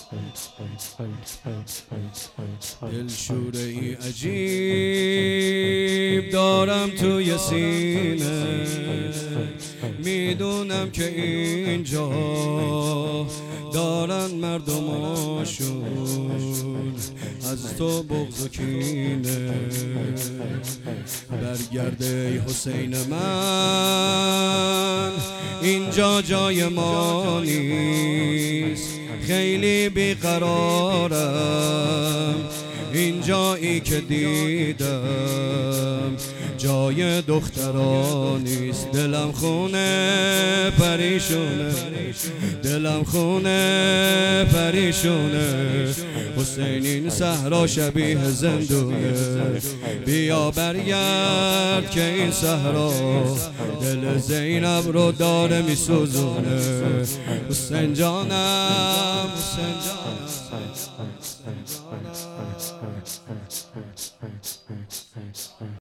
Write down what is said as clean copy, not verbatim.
دلشوره ای عجیب دارم توی سینه، میدونم که اینجا دارن مردماشون از تو بغض و کینه. برگرده ای حسین من، اینجا جای ما نیست، خیلی بیقرارم اینجایی که دیدم جای دختران نیست. دلم خونه پریشونه، دلم خونه پریشونه، حسین این صحرا شبیه زندونه. بیا برگرد که این صحرا دل زینب رو داره میسوزونه. حسین جانم، حسین جانم.